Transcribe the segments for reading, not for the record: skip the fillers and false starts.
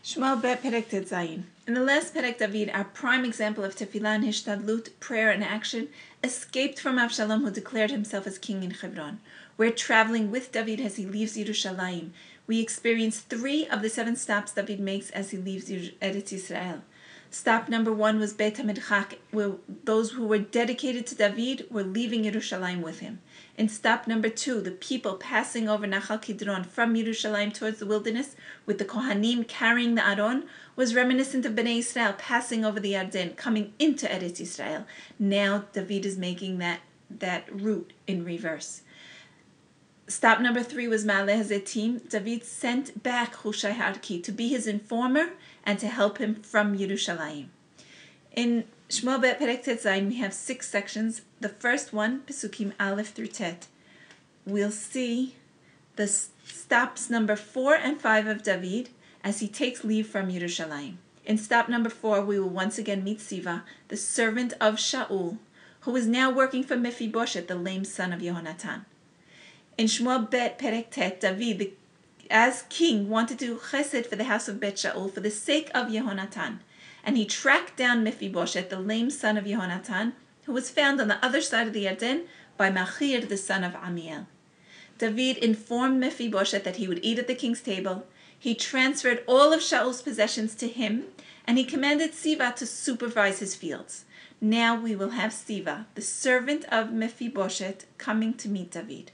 Shmuel Bet Perek Tet Zayin. In the last Perek David, our prime example of tefillah and hishtadlut, prayer and action, escaped from Avshalom, who declared himself as king in Hebron. We're traveling with David as he leaves Yerushalayim. We experience 3 of the 7 stops David makes as he leaves Eretz Yisrael. Stop number 1 was Beit HaMidchak, where those who were dedicated to David were leaving Yerushalayim with him. In stop number 2, the people passing over Nachal Kidron from Yerushalayim towards the wilderness, with the Kohanim carrying the Aron, was reminiscent of Bnei Israel passing over the Yarden, coming into Eretz Yisrael. Now David is making that route in reverse. Stop number 3 was Ma'aleh HaZetim. David sent back Hushai HaArki to be his informer and to help him from Yerushalayim. In Shmuel Bet Perek Tet Zayin, we have 6 sections. The first one, Pesukim Aleph through Tet. We'll see the stops number 4 and 5 of David as he takes leave from Yerushalayim. In stop number 4, we will once again meet Siva, the servant of Shaul, who is now working for Mephibosheth, the lame son of Yehonatan. In Shmuel Bet Perek Tet, David, as king, wanted to do chesed for the house of Bet Shaul for the sake of Yehonatan, and he tracked down Mephibosheth, the lame son of Yehonatan, who was found on the other side of the Yarden by Machir, the son of Amiel. David informed Mephibosheth that he would eat at the king's table. He transferred all of Shaul's possessions to him, and he commanded Siva to supervise his fields. Now we will have Siva, the servant of Mephibosheth, coming to meet David.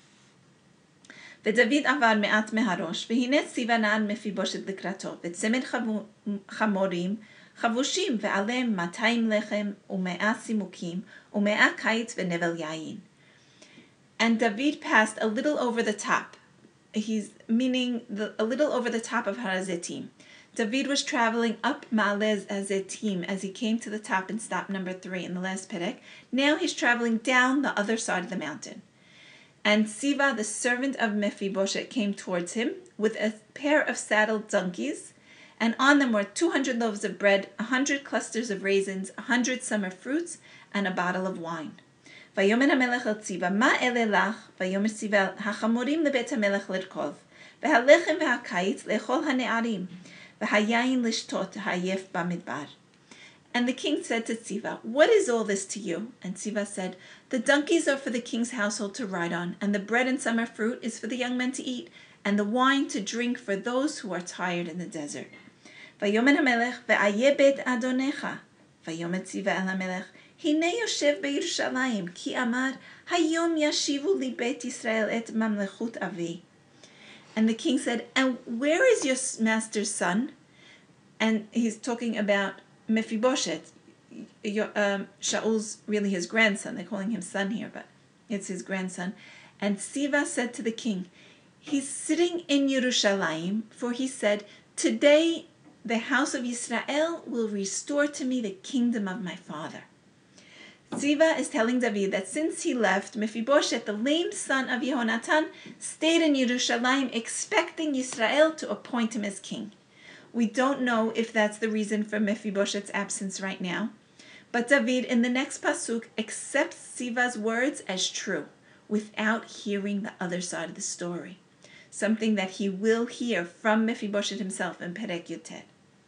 ודוד עבר מעט מהראש, והנה סיבה נען מפיבושת לקראתו, וצמד חמורים חבושים, ועליהם 200 לחם, ו100 סימוקים, ו100 קיץ ונבל יין. And David passed a little over the top. He's meaning a little over the top of Har HaZetim. David was traveling up Ma'aleh HaZetim as he came to the top in stop number 3 in the last Perek. Now he's traveling down the other side of the mountain. And Siva, the servant of Mephibosheth, came towards him with a pair of saddled donkeys, and on them were 200 loaves of bread, 100 clusters of raisins, 100 summer fruits, and a bottle of wine. ויאמר המלך אל ציווה, מה אלה לך? ויאמר ציווה, החמורים לבית המלך לרכוב, והלחם והקיץ לאכול הנערים, והיין לשתות העייף במדבר. And the king said to Siva, what is all this to you? And Siva said, the donkeys are for the king's household to ride on, and the bread and summer fruit is for the young men to eat, and the wine to drink for those who are tired in the desert. ויאמר המלך, ואיה בית אדונך. ויאמר ציווה אל המלך, הנה יושב בירושלים, כי אמר, היום ישיבו לי בית ישראל את ממלכות אבי. And the king said, and where is your master's son? And he's talking about Mephibosheth, Shaul's really his grandson. They're calling him son here, but it's his grandson. And Siva said to the king, he's sitting in Yerushalayim, for he said, today the house of Yisrael will restore to me the kingdom of my father. Siva is telling David that since he left, Mephibosheth, the lame son of Yehonatan, stayed in Yerushalayim expecting Yisrael to appoint him as king. We don't know if that's the reason for Mephibosheth's absence right now, but David in the next pasuk accepts Siva's words as true without hearing the other side of the story, something that he will hear from Mephibosheth himself in Perek Yutet.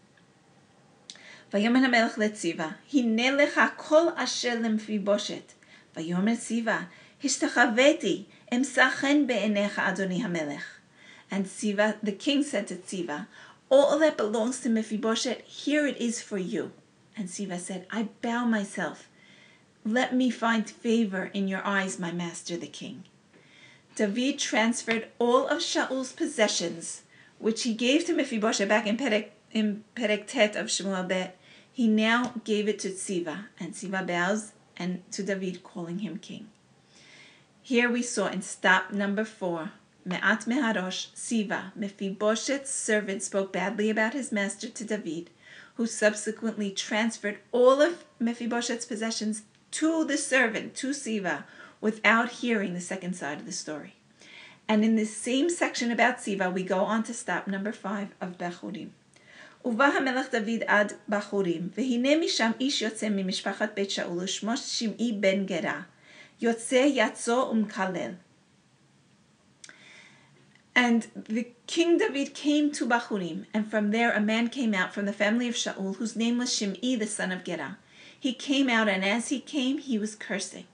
ויאמר המלך לציווה, הנה לך כל אשר למפיבושת. ויאמר ציווה, השתחוויתי, אמצא חן בעיניך אדוני המלך. And Siva, the king said to Siva, all that belongs to Mephibosheth, here it is for you. And Siva said, I bow myself. Let me find favor in your eyes, my master the king. David transferred all of Shaul's possessions, which he gave to Mephibosheth back in Perek Tet of Shmuel Bet. He now gave it to Siva, and Siva bows and to David, calling him king. Here we saw in stop number 4, Me'at Meharosh, Siva, Mephibosheth's servant, spoke badly about his master to David, who subsequently transferred all of Mephibosheth's possessions to the servant, to Siva, without hearing the second side of the story. And in this same section about Siva, we go on to stop number 5 of Bachurim. ובא המלך דוד עד בחורים, והנה משם איש יוצא ממשפחת בית שאול, ושמו שמעי בן גרה, יוצא יצא ומקלל. And the King David came to Bahurim, and from there a man came out from the family of Shaul, whose name was Shimei, the son of Gera. He came out, and as he came, he was cursing.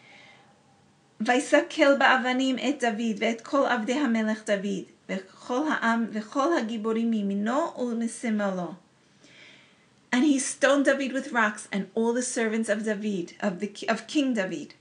ויסקל באבנים את דוד ואת כל עבדי המלך דוד וכל העם וכל הגיבורים מימינו ומשמאלו. And he stoned David with rocks and all the servants of David, of King David.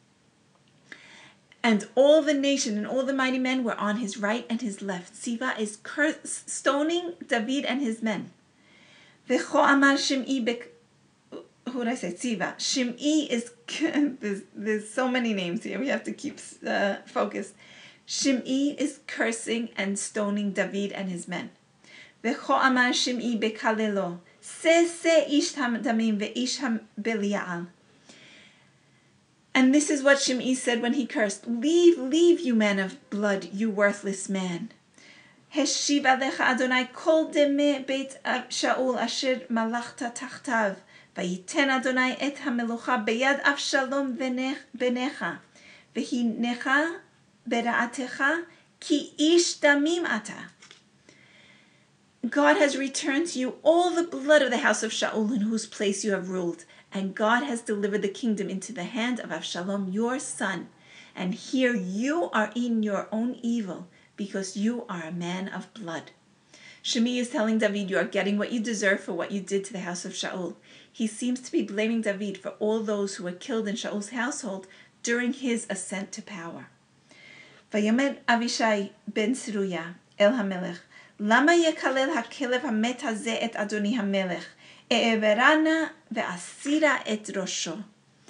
And all the nation and all the mighty men were on his right and his left. Siva is stoning David and his men. V'cho amar Shimei who did I say? Siva. Shimei is, there's so many names here. We have to keep focused. Shimei is cursing and stoning David and his men. V'cho amar Shimei bekalelo. Se ish damim ve'ish belial. And this is what Shimei said when he cursed. Leave, you man of blood, you worthless man. Heshiv alecha Adonai kol deme beit Shaul asher malachta tachtav. Vayiten Adonai et hamelucha beyad Avshalom benecha. Vehinecha bera'atecha ki ish damim ata. God has returned to you all the blood of the house of Shaul, in whose place you have ruled. And God has delivered the kingdom into the hand of Avshalom, your son. And here you are in your own evil, because you are a man of blood. Shimei is telling David, you are getting what you deserve for what you did to the house of Shaul. He seems to be blaming David for all those who were killed in Shaul's household during his ascent to power. Vayomer Avishai ben Seruya el HaMelech, Lama yekalel hakelev hamet hazeh et Adoni HaMelech, e'everana ve'asira et rosho.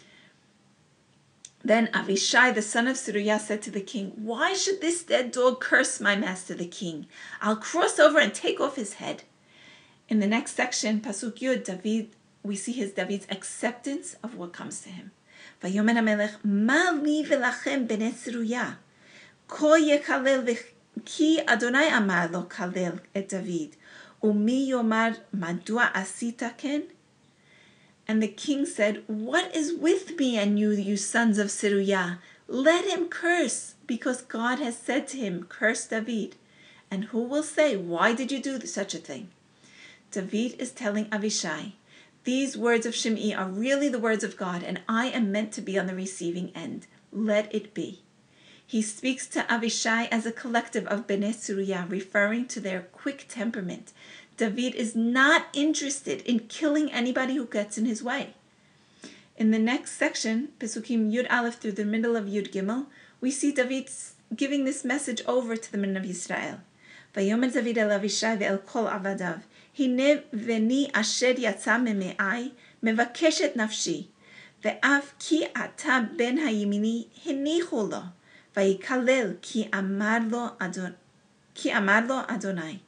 Then Avishai, the son of Seruya, said to the king, why should this dead dog curse my master the king? I'll cross over and take off his head. In the next section, Pasuk Yud, David, we see David's acceptance of what comes to him. Vayomer HaMelech, ma li velachem bnei Seruya, ko yekalel ki Adonai amar lo kalel et David, umi yomar madua asita ken? And the king said, what is with me and you, you sons of Seruya? Let him curse, because God has said to him, curse David. And who will say, why did you do such a thing? David is telling Avishai, these words of Shimei are really the words of God, and I am meant to be on the receiving end. Let it be. He speaks to Avishai as a collective of Bnei Seruya, referring to their quick temperament. David is not interested in killing anybody who gets in his way. In the next section, Pesukim Yud Aleph through the middle of Yud Gimel, we see David giving this message over to the men of Israel. Vayomer David el Avishai ve'el kol avadav, hine veni asher yatsa meme'ai, mevakeshet nafshi, ve'af ki ata ben hayimini henichu lo, vayikalel ki amar lo Adonai.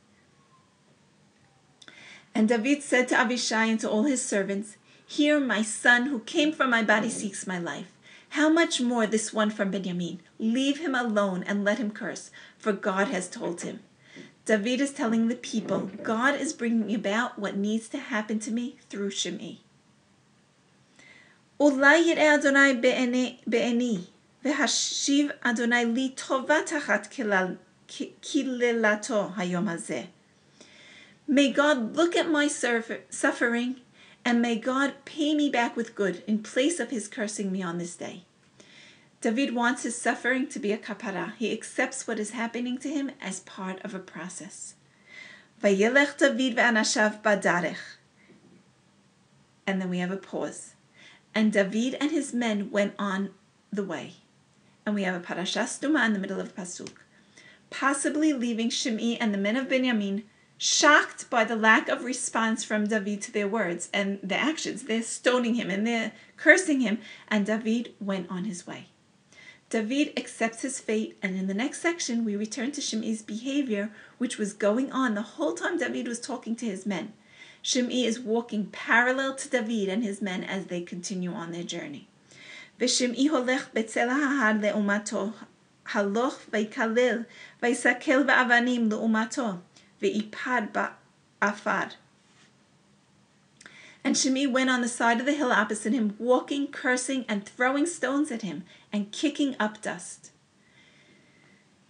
And David said to Avishai and to all his servants, here my son who came from my body seeks my life. How much more this one from Benjamin? Leave him alone and let him curse, for God has told him. David is telling the people, God is bringing about what needs to happen to me through Shimei. Ulai yireh Adonai be'eni, v'hashiv Adonai li tova tachat kilelato hayom hazeh. May God look at my suffering, and may God pay me back with good in place of his cursing me on this day. David wants his suffering to be a kapara. He accepts what is happening to him as part of a process. Vayelech David ve'anashav badarech. And then we have a pause. And David and his men went on the way. And we have a parasha stuma in the middle of Pasuk, possibly leaving Shimei and the men of Benjamin shocked by the lack of response from David to their words and the actions. They're stoning him and they're cursing him, and David went on his way. David accepts his fate, and in the next section we return to Shimei's behavior, which was going on the whole time David was talking to his men. Shimei is walking parallel to David and his men as they continue on their journey. V'Shimei holech betzel hahar le'umato, haloch v'yikalel, v'yisakel ba'avanim le'umato, v'yipad ba'afar. And Shimei went on the side of the hill opposite him, walking, cursing, and throwing stones at him, and kicking up dust.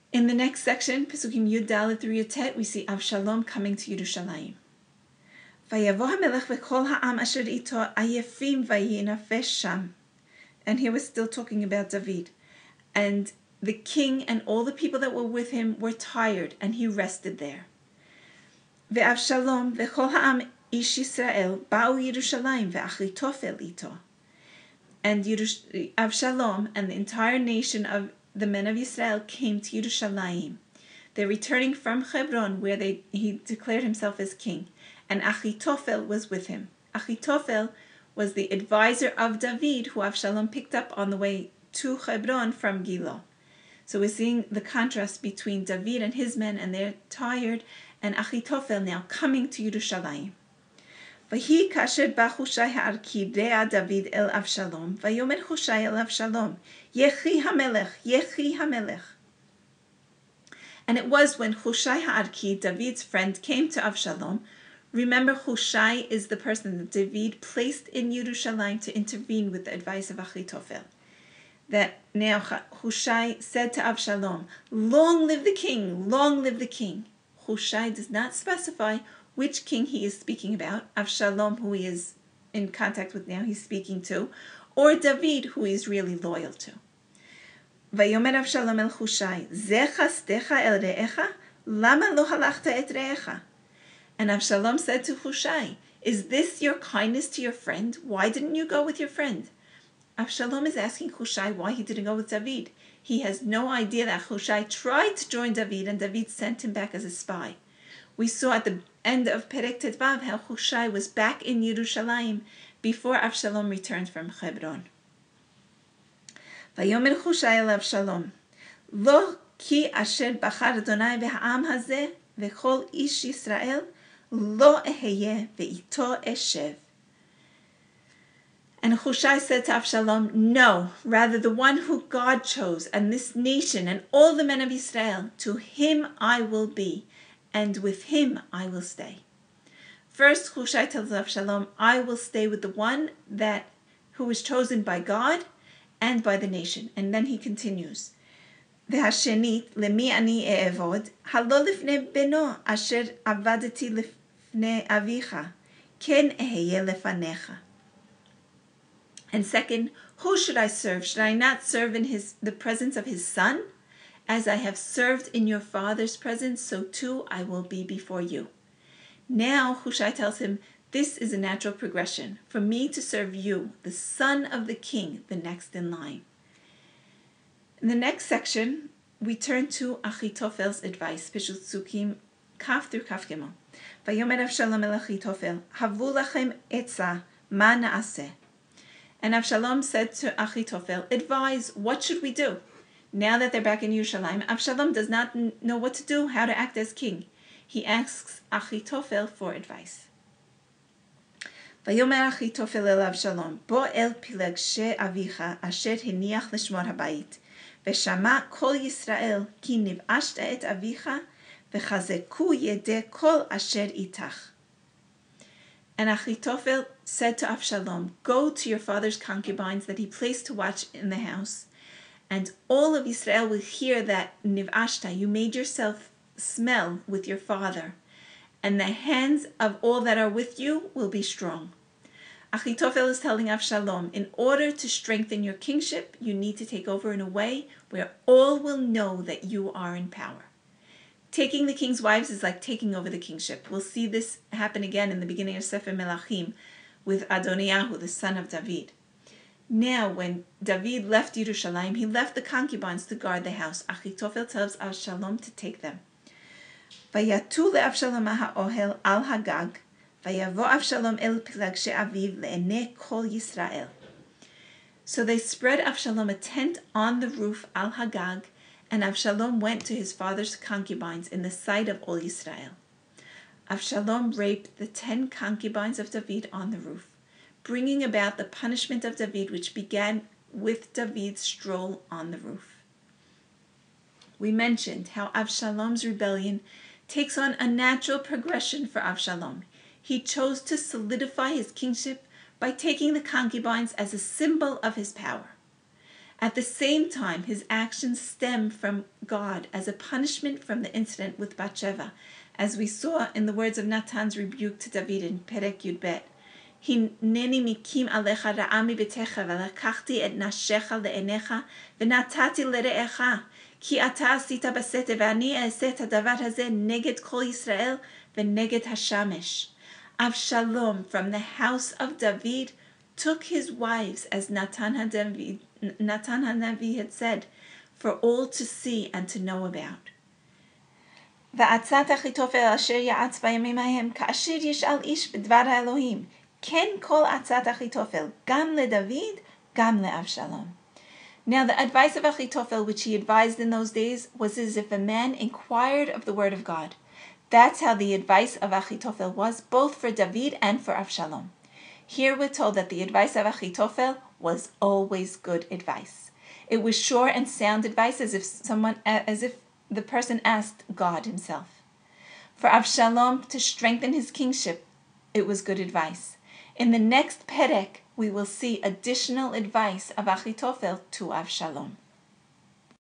In the next section, Pesukim Yud Dalet through Yud, we see Avshalom coming to Yerushalayim. ויבוא המלך וכל העם אשר איתו עייפים וינפש שם. And here we're still talking about David. And the king and all the people that were with him were tired, and he rested there. ואבשלום וכל העם איש ישראל באו ירושלים ואחיתופל איתו. And Avshalom and the entire nation of the men of Israel came to Yerushalayim. They're returning from Hebron, where he declared himself as king. And Achitophel was with him. Achitophel was the advisor of David, who Avshalom picked up on the way to Hebron from Gilo. So we're seeing the contrast between David and his men, and they're tired, and Achitophel now coming to Yerushalayim. ויהי כאשר בא חושי הערכי ראה דוד אל אבשלום, ויאמר חושי אל אבשלום, יחי המלך, יחי המלך. And it was when Hushai Ha'arki, David's friend, came to Avshalom. Remember, Hushai is the person that David placed in Yerushalayim to intervene with the advice of Achitophel. That now Hushai said to Avshalom, long live the king, long live the king. Hushai does not specify which king he is speaking about, Avshalom, who he is in contact with now, he's speaking to, or David, who he is really loyal to. ויאמר אבשלום אל חושי, זה חסדך אל רעך? למה לא הלכת את רעך? And Avshalom said to Hushai, is this your kindness to your friend? Why didn't you go with your friend? Avshalom is asking Hushai why he didn't go with David. He has no idea that Hushai tried to join David, and David sent him back as a spy. We saw at the end of Perek Tetvav how Hushai was back in Yerushalayim before Avshalom returned from Hebron. ויאמר חושי אל אבשלום, לא כי אשר בחר אדוני והעם הזה וכל איש ישראל, לא אהיה ואיתו אשב. And Hushai said to Avshalom, no, rather the one who God chose, and this nation and all the men of Israel, to him I will be, and with him I will stay. First, Hushai tells Avshalom, I will stay with the one who was chosen by God and by the nation. And then he continues, והשנית, למי אני אעבוד? הלא לפני בנו אשר עבדתי לפני אביך, כן אהיה לפניך. And second, who should I serve? Should I not serve in the presence of his son? As I have served in your father's presence, so too I will be before you. Now Hushai tells him, this is a natural progression, for me to serve you, the son of the king, the next in line. In the next section, we turn to Achitophel's advice, Pesukim Kaf through Kaf Gimel. Vayomer Avshalom el Achitophel, Havu lachem etza, ma naaseh. And Avshalom said to Achitophel, advise, what should we do? Now that they're back in Yerushalayim, Avshalom does not know what to do, how to act as king. He asks Achitophel for advice. ויאמר אחיתופל אל אבשלום, בוא אל פלגשי אביך אשר הניח לשמור הבית, ושמע כל ישראל כי נבאשת את אביך, וחזקו ידי כל אשר איתך. And Achitophel said to Avshalom, go to your father's concubines that he placed to watch in the house, and all of Israel will hear that nivashta, you made yourself smell with your father, and the hands of all that are with you will be strong. Achitophel is telling Avshalom, in order to strengthen your kingship, you need to take over in a way where all will know that you are in power. Taking the king's wives is like taking over the kingship. We'll see this happen again in the beginning of Sefer Melachim with Adoniyahu, the son of David. Now, when David left Yerushalayim, he left the concubines to guard the house. Achitophel tells Avshalom to take them. ויתו לאבשלום האוהל על הגג, ויבוא אבשלום אל פלגשי אביו לעיני כל ישראל. So they spread Avshalom a tent on the roof al Hagag, and Avshalom went to his father's concubines in the sight of all Israel. Avshalom raped the 10 concubines of David on the roof, bringing about the punishment of David, which began with David's stroll on the roof. We mentioned how Avshalom's rebellion takes on a natural progression for Avshalom. He chose to solidify his kingship by taking the concubines as a symbol of his power. At the same time, his actions stem from God as a punishment from the incident with Bathsheba, as we saw in the words of Natan's rebuke to David in Perek Yud-Bet. הנני מקים עליך רעה מביתך ולקחתי את נשיך לעיניך ונתתי לרעך כי אתה עשית בסתר ואני אעשה את הדבר הזה נגד כל ישראל ונגד השמש. Avshalom from the house of David took his wives as Natan HaNavi had said for all to see and to know about. ועצת אחיתופל אשר יעץ בימים ההם כאשר ישאל איש בדבר האלוהים כן כל עצת אחיתופל גם לדוד גם לאבשלום. Now the advice of Achitophel which he advised in those days was as if a man inquired of the word of God. That's how the advice of Achitophel was both for David and for Avshalom. Here we're told that the advice of Achitophel was always good advice. It was sure and sound advice as if the person asked God himself. For Avshalom to strengthen his kingship, it was good advice. In the next Perek, we will see additional advice of Achitophel to Avshalom.